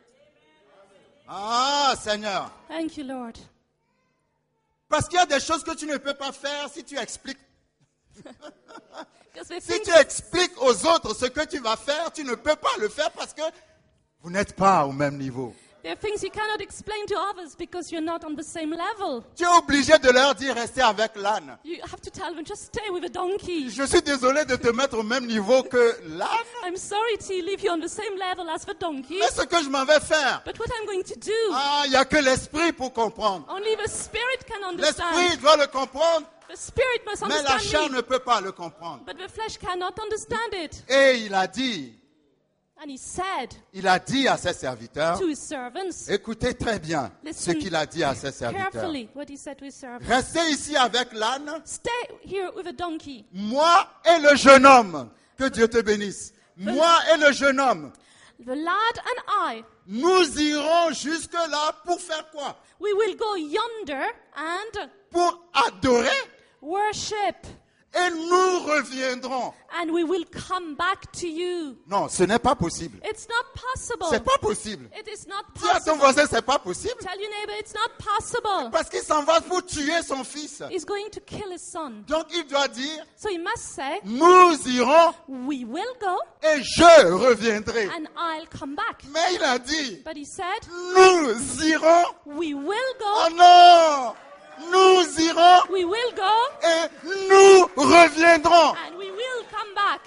Ah, Seigneur. Thank you, Lord. Parce qu'il y a des choses que tu ne peux pas faire si tu expliques. Because they Si think tu expliques aux autres ce que tu vas faire, tu ne peux pas le faire parce que vous n'êtes pas au même niveau. there are things you cannot explain to others because you're not on the same level. Tu es obligé de leur dire restez avec l'âne. You have to tell them, just stay with a donkey. Je suis désolé de te mettre au même niveau que l'âne, I'm sorry to leave you on the same level as the donkey, mais ce que je m'en vais faire, but what I'm going to do, ah, il n'y a que l'esprit pour comprendre. only the spirit can L'esprit understand. doit le comprendre, The spirit must mais la chair understand me, ne peut pas le comprendre. but the flesh cannot understand it. Et il a dit, And he said Il a dit à ses serviteurs, to his servants, écoutez très bien ce qu'il a dit à ses serviteurs. carefully what he said to his servants. Restez ici avec l'âne, Stay here with a donkey. moi et le jeune homme. Que Dieu te bénisse. Moi et le jeune homme, The lad and I, nous irons jusque-là pour faire quoi? we will go yonder and Pour adorer worship. et nous reviendrons. And we will come back to you. Non, ce n'est pas possible. It's not possible. C'est pas possible. It is not Dis à ton possible. voisin, c'est pas possible. Tell your neighbor it's not possible. Parce qu'il s'en va pour tuer son fils. He's going to kill his son. Donc il doit dire, So he must say, nous irons we will go et je reviendrai. and I'll come back. Mais il a dit, But he said, nous irons. we will go, Oh non! Nous irons we will go, et nous reviendrons. and we will come back.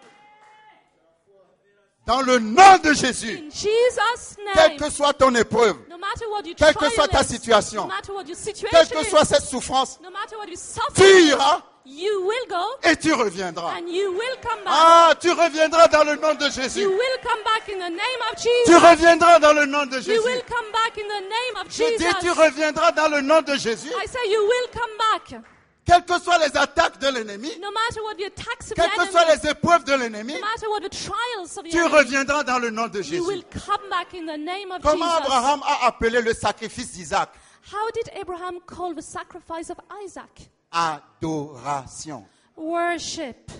Dans le nom de Jésus, In Jesus' quelle name. que soit ton épreuve, No matter what your quelle trial que soit ta is, situation, no matter what your quelle situation que is, soit cette souffrance, no matter what your tu suffering iras is, you will go et tu reviendras. and you will come back. Ah, tu reviendras dans le nom de Jésus. You will come back in the name of Tu Jesus. reviendras dans le nom de You Jésus. will come back in the name of Je dis, tu Jesus. reviendras dans le nom de Jésus. I say you will come back. Quelles que soient les attaques de l'ennemi, No matter what the attacks of the quelles que soient enemy, les épreuves de l'ennemi, no matter what the trials of the tu enemy, reviendras dans le nom de you Jésus. will come back in the name of Comment Jesus. Abraham a appelé le sacrifice d'Isaac? How did Abraham call the sacrifice of Isaac? Adoration. Worship.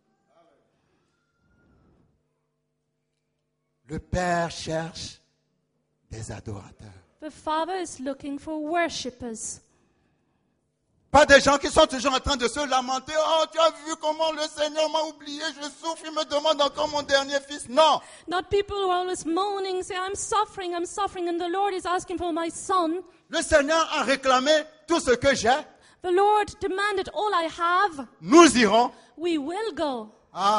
Le Père cherche des adorateurs. The Father is looking for worshippers. Pas des gens qui sont toujours en train de se lamenter. Oh, tu as vu comment le Seigneur m'a oublié, je souffre, il me demande encore mon dernier fils. Non. Not people who are always moaning, say, I'm suffering, and the Lord is asking for my son. Le Seigneur a réclamé tout ce que j'ai. The Lord demanded all I have. Nous irons. We will go,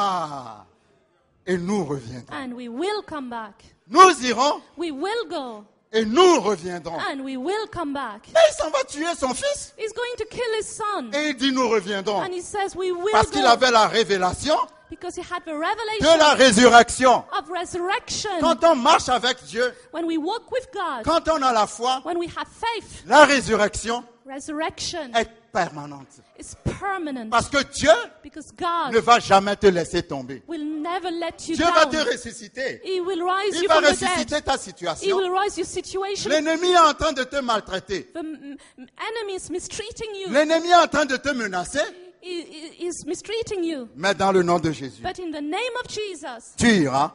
Ah. Et nous reviendrons. and we will come back. Nous irons We will go, et nous reviendrons. and we will come back. Mais il s'en va tuer son fils. He's going to kill his son. Et il dit nous reviendrons. And he says we will Parce qu'il go. avait la révélation Because he had the de revelation la résurrection. of resurrection. Quand on marche avec Dieu, When we walk with God, quand on a la foi, when we have faith, la résurrection resurrection est permanente. is permanent. Parce que Dieu Because God ne va jamais te laisser tomber. will never let you Dieu va down. te ressusciter. He will rise Il you va from the ressusciter dead. ta He situation. will rise your situation. L'ennemi est en train de te maltraiter. The enemy is mistreating you. L'ennemi est en train de te menacer. He is mistreating you. Mais dans le nom de Jésus, But in the name of Jesus, tu iras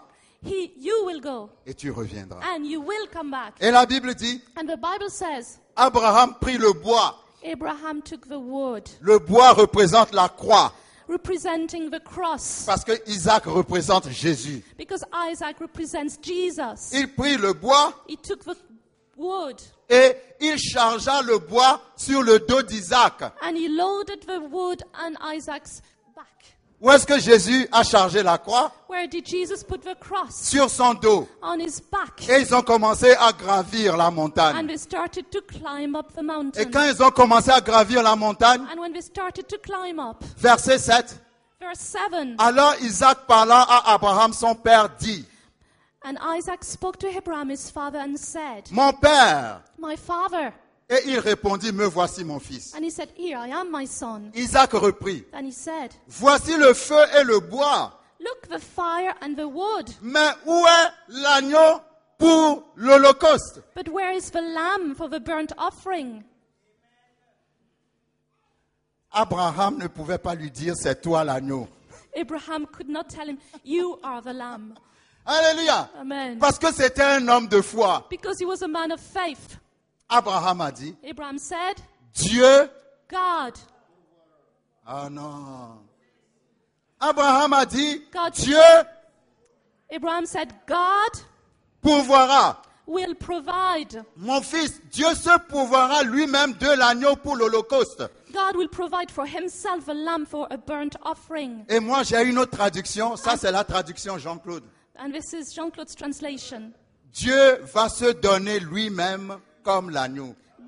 you will go et tu reviendras. and you will come back. Et la Bible dit, And the Bible says, Abraham prit le bois. Abraham took the wood, Le bois représente la croix. representing the cross, Parce que Isaac représente Jésus. because Isaac represents Jesus. Il prit le bois He took the wood et il chargea le bois sur le dos d'Isaac. and he loaded the wood on Isaac's back. Où est-ce que Jésus a chargé la croix? Where did Jesus put the cross? Sur son dos. On his back. Et ils ont commencé à gravir la And montagne. they started to climb up the Et mountain. quand ils ont commencé à gravir la montagne, And when they started to climb up, verset 7, verse 7, alors Isaac parla à Abraham son père dit, and Isaac spoke to Abraham his father and said, mon père. my father. Et il répondit, me voici mon fils. And he said, here I am, my son. Isaac reprit, And he said, voici le feu et le bois, look, the fire and the wood. mais où est l'agneau pour l'Holocauste? But where is the lamb for the burnt offering? Abraham ne pouvait pas lui dire, c'est toi l'agneau. Abraham could not tell him, you are the lamb. Alléluia. Amen. Parce que c'était un homme de foi. Because he was a man of faith. Abraham a dit, Abraham said, Dieu. God. Ah non. Abraham a dit, God. Dieu Abraham said, God pourvoira. will provide. Mon fils, Dieu se pourvoira lui-même de l'agneau pour l'Holocauste. God will provide for himself a lamb for a burnt offering. Et moi, j'ai une autre traduction. Ça, c'est la traduction Jean-Claude. And this is Jean-Claude's translation. Dieu va se donner lui-même comme l'agneau.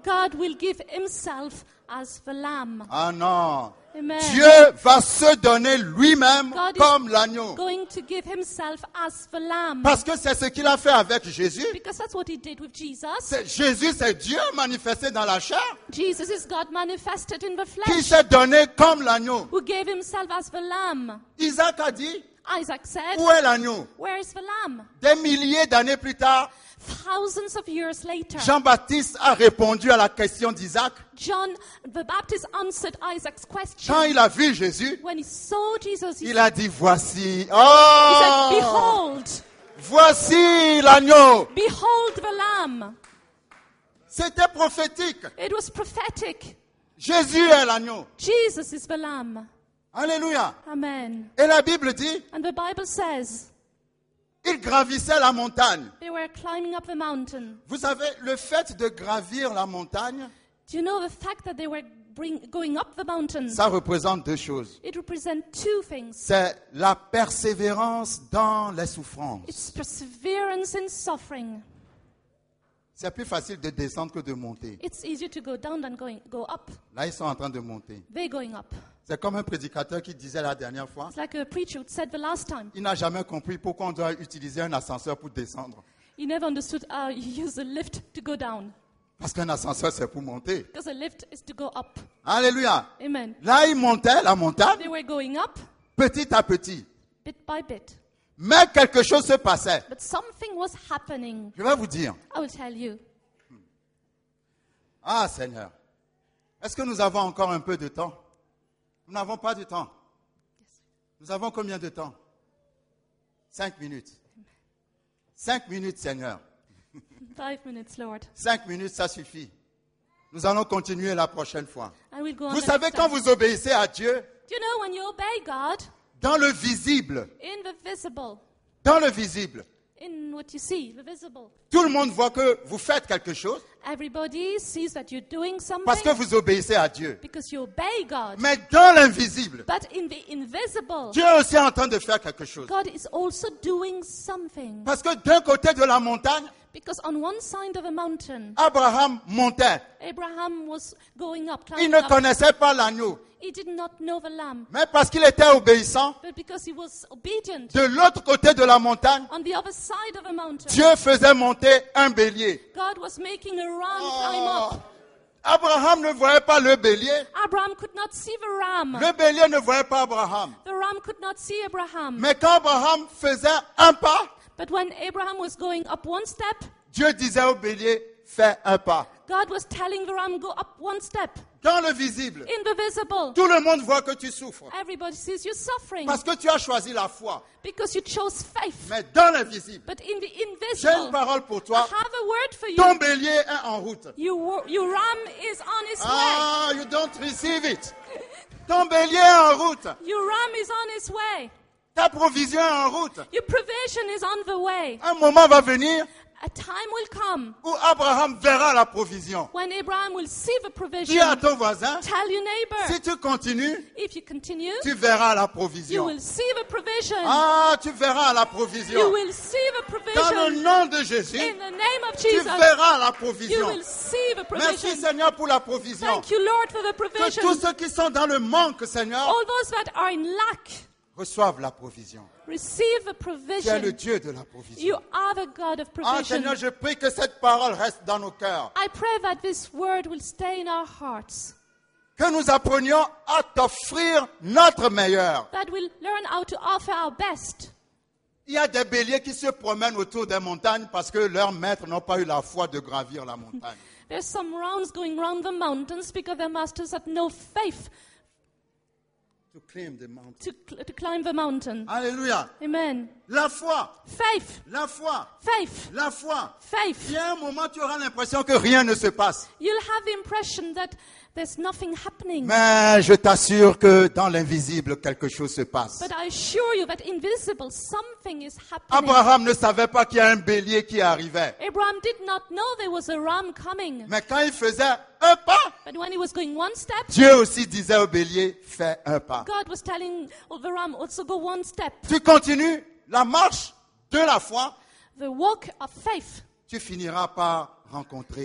God will give himself as the lamb. Ah non. Amen. Dieu va se donner lui-même God is comme l'agneau. going to give himself as the lamb. Parce que c'est ce qu'il a fait avec Jésus. Because that's what he did with Jesus. Jésus, c'est Dieu manifesté dans la chair, Jesus is God manifested in the qui flesh, s'est donné comme l'agneau. who gave himself as the lamb. Isaac a dit, Isaac said, où est l'agneau? where is the lamb? Des milliers d'années plus tard, Thousands of years later, Jean-Baptiste a répondu à la question d'Isaac. John the Baptist answered Isaac's question. Quand il a vu Jésus, When he saw Jesus, he il a dit, voici, said, oh, behold, voici l'agneau. behold the lamb. C'était prophétique. It was prophetic. Jésus est l'agneau. Jesus is the lamb. Alléluia. Amen. Et la Bible dit, And the Bible says il gravissait la montagne. they were climbing up the mountain. Vous savez, le fait de gravir la montagne, Do you know the fact that they were going up the mountain? ça représente deux choses. It represents two things. C'est la persévérance dans les souffrances. It's perseverance in suffering. C'est plus facile de descendre que de monter. It's easier to go down than go up. Là, ils sont en train de monter. They're going up. C'est comme un prédicateur qui disait la dernière fois, It's like a preacher who said the last time. il n'a jamais compris pourquoi on doit utiliser un ascenseur pour descendre. He never understood how you use a lift to go down. Parce qu'un ascenseur, c'est pour monter. Because a lift is to go up. Alléluia. Amen. Là, ils montaient la They montagne, were going up petit à petit. bit by bit. Mais quelque chose se passait. But something was happening. Je vais vous dire. I will tell you. Ah, Seigneur. Est-ce que nous avons encore un peu de temps? Nous n'avons pas de temps. Nous avons combien de temps? 5 minutes. 5 minutes, Seigneur. 5 minutes, Lord. 5 minutes, ça suffit. Nous allons continuer la prochaine fois. And we'll go on Vous the savez, next quand time. vous obéissez à Dieu, Do you know when you obey God dans le visible, in the visible, in what you see, the visible, tout le monde voit que vous faites quelque chose everybody sees that you're doing parce que something vous obéissez à Dieu. because you obey God. Mais dans l'invisible, But in the invisible, Dieu est aussi en train de faire quelque chose. God is also doing something. Parce que d'un côté de la montagne, Because on one side of a mountain, Abraham montait. Abraham was going up, Il climbing ne up. connaissait pas l'agneau. He did not know the lamb, Mais parce qu'il était obéissant, but because he was obedient, de l'autre côté de la montagne, on the other side of a mountain, Dieu faisait monter un bélier. God was making a ram climb up. Abraham ne voyait pas le bélier. Abraham could not see the ram. Le bélier ne voyait pas Abraham. The ram could not see Abraham. Mais quand Abraham faisait un pas, But when Abraham was going up one step, Dieu disait au bélier, fais un pas. God was telling the ram, go up one step. Dans le visible, In the visible, tout le monde voit que tu souffres. everybody sees you suffering Parce que tu as choisi la foi. because you chose faith. Mais dans l'invisible, But in the j'ai une invisible, parole pour I toi. have a word for Ton you. bélier est en route. Your ram is on his way. Ah, you don't receive it. Ton bélier est en route. Your ram is on his way. Ta provision est en route. Your provision is on the way. Un moment va venir A time will come où Abraham verra la provision. when Abraham will see the Dis provision. à ton voisin, Tell your neighbor, si tu continues, if you continue, tu verras la you provision. will see the provision. Ah, tu verras la You provision. will see the Dans le provision. nom de Jésus, In the name of tu Jesus, verras la you provision. will see the Merci provision. Seigneur pour la provision. Thank you, Lord, for the Que tous provision. ceux qui sont dans le manque, Seigneur, All those that are in lack, reçoivent la provision. receive the Tu es le provision. Dieu de la provision. You are the God of Ah provision. Seigneur, je prie que cette parole reste dans nos cœurs. I pray that this word will stay in our hearts, Que nous apprenions à t'offrir notre meilleur. that we'll learn how to offer our best. Il y a des béliers qui se promènent autour des montagnes parce que leurs maîtres n'ont pas eu la foi de gravir la montagne. There's some rounds going round the mountains because their masters had no faith To climb the mountain. to climb the mountain. Alléluia. Amen. La foi, Faith, la foi, faith, la foi. faith. Il y a un moment, tu auras l'impression que rien ne se passe. You'll have the impression that there's nothing happening. Mais je t'assure que dans l'invisible, quelque chose se passe. But I assure you that invisible, something is happening. Abraham ne savait pas qu'il y a un bélier qui arrivait. Abraham did not know there was a ram coming. Mais quand il faisait un pas, But when he was going one step, Dieu aussi disait au bélier, fais un pas. God was telling the ram also go one step. Tu continues la marche de la foi, The walk of faith. tu finiras par rencontrer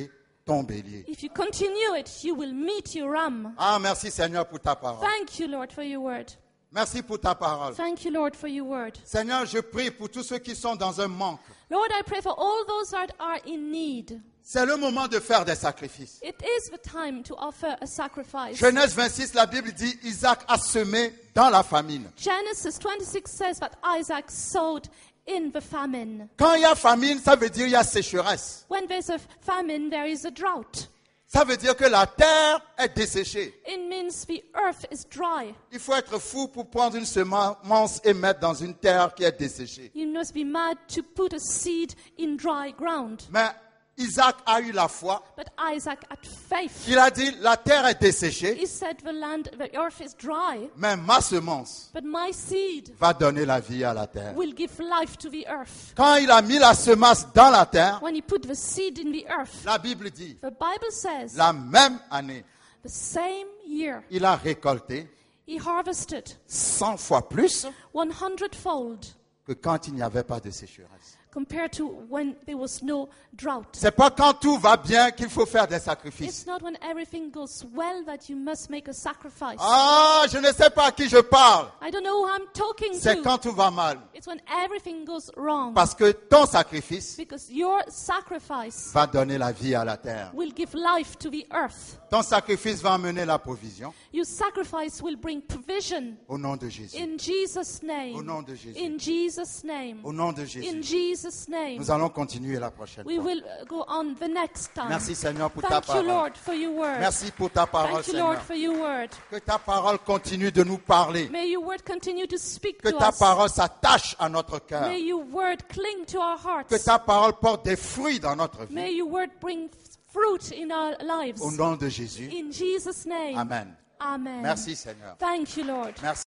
ton bélier. If you continue it, you will meet your ram. Ah, merci Seigneur pour ta parole. Thank you, Lord, for your word. Merci pour ta parole. Thank you, Lord, for your word. Seigneur, je prie pour tous ceux qui sont dans un manque. Lord, I pray for all those that are in need. C'est le moment de faire des sacrifices. It is the time to offer a sacrifice. Genèse 26, la Bible dit, Isaac a semé dans la famine. Genesis 26 says that Isaac sowed in the famine. Quand il y a famine, ça veut dire il y a sécheresse. When there's a famine, there is a drought. Ça veut dire que la terre est desséchée. It means the earth is dry. Il faut être fou pour prendre une semence et mettre dans une terre qui est desséchée. You must be mad to put a seed in dry ground. Mais Isaac a eu la foi. But Isaac had faith. Il a dit, la terre est desséchée, He said, the earth is dry, mais ma semence but my seed va donner la vie à la terre. will give life to the earth. Quand il a mis la semence dans la terre, When he put the seed in the earth, la Bible dit, the Bible says, la même année, the same year, il a récolté he harvested 100 fois plus 100-fold que quand il n'y avait pas de sécheresse. compared to when there was no drought. C'est pas quand tout va bien qu'il faut faire des sacrifices. It's not when everything goes well that you must make a sacrifice. Ah, je ne sais pas à qui je parle. I don't know who I'm talking C'est to. quand tout va mal. It's when everything goes wrong. Parce que ton sacrifice Because your sacrifice va donner la vie à la terre. will give life to the earth. Ton sacrifice va amener la provision Your sacrifice will bring provision. au nom de Jésus. In Jesus' Au name. nom de Jésus. In Jesus' name. Au nom de In Jésus. Jesus' name. Nous allons continuer la prochaine We fois. will go on the next time. Merci Seigneur pour ta Thank you, parole. Lord, for your word. Merci pour ta parole, Thank you, Lord, Seigneur. for your word. Que ta parole continue de nous parler. May your word continue to speak Que to ta us. parole s'attache à notre cœur. May your word cling to our Que hearts. ta parole porte des fruits dans notre vie. May your word bring fruit in our lives. Au nom de Jésus. In Jesus' name. Amen. Amen. Merci Seigneur. Thank you, Lord. Merci.